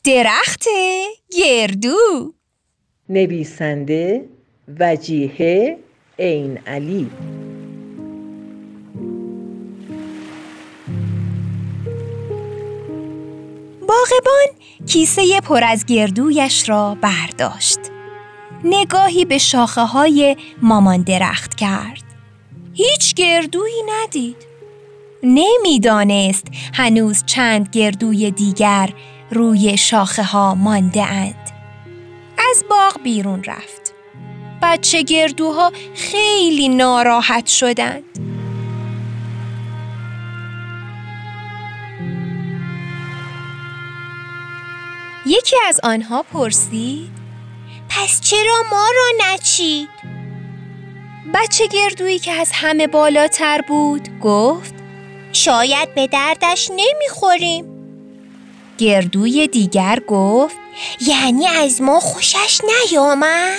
درخت گردو. نویسنده وجیه عین علی. باغبان کیسه پر از گردویش را برداشت. نگاهی به شاخه‌های مامان درخت کرد. هیچ گردویی ندید. نمی‌دانست هنوز چند گردوی دیگر روی شاخه‌ها مانده اند. از باغ بیرون رفت. بچه گردوها خیلی ناراحت شدند. یکی از آنها پرسید: پس چرا ما را نچید؟ بچه گردویی که از همه بالاتر بود گفت: شاید به دردش نمیخوریم. گردوی دیگر گفت: یعنی از ما خوشش نیامد؟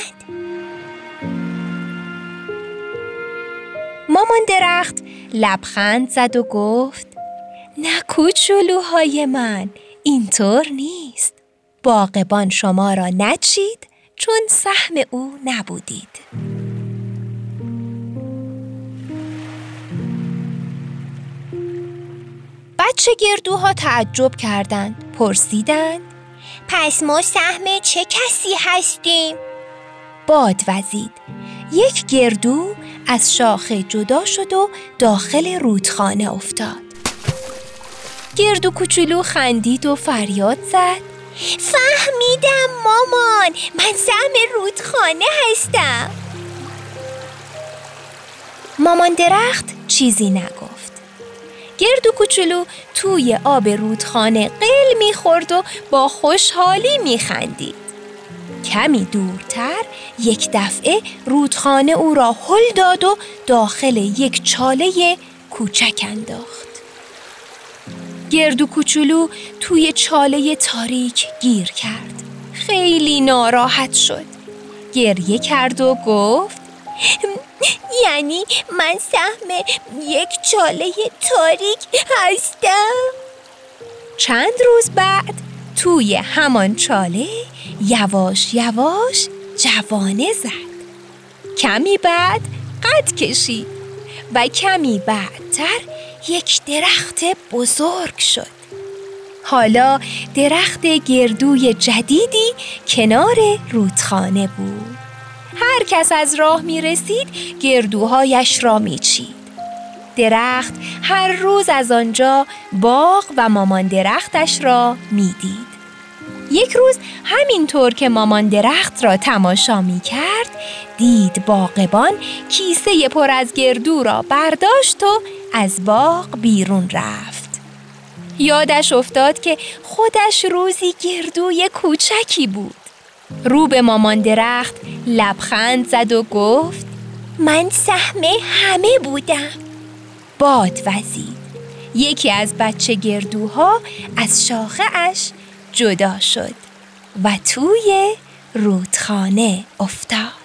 مامان درخت لبخند زد و گفت: نه کوچولوهای من، اینطور نیست. باغبان شما را نچید چون سهم او نبودید. بچه گردوها تعجب کردند. پرسیدند: پس ما سهم چه کسی هستیم؟ باد وزید. یک گردو از شاخه جدا شد و داخل رودخانه افتاد. گردو کوچولو خندید و فریاد زد: فهمیدم مامان، من سهم رودخانه هستم. مامان درخت چیزی نگفت. گردو کوچولو توی آب رودخانه قل می‌خورد و با خوشحالی می‌خندید. کمی دورتر یک دفعه رودخانه او را هل داد و داخل یک چاله کوچک انداخت. گردو کوچولو توی چاله تاریک گیر کرد. خیلی ناراحت شد. گریه کرد و گفت: یعنی من سهم یک چاله تاریک هستم؟ چند روز بعد توی همان چاله یواش یواش جوانه زد. کمی بعد قد کشید و کمی بعدتر یک درخت بزرگ شد. حالا درخت گردوی جدیدی کنار رودخانه بود. هر کس از راه می رسید گردوهایش را می چید. درخت هر روز از آنجا باغ و مامان درختش را می دید. یک روز همینطور که مامان درخت را تماشا می کرد، دید باغبان کیسه پر از گردو را برداشت و از باغ بیرون رفت. یادش افتاد که خودش روزی گردوی کوچکی بود. رو به مامان درخت لبخند زد و گفت: من سهم همه بودم. باد وزید. یکی از بچه گردوها از شاخه اش جدا شد و توی رودخانه افتاد.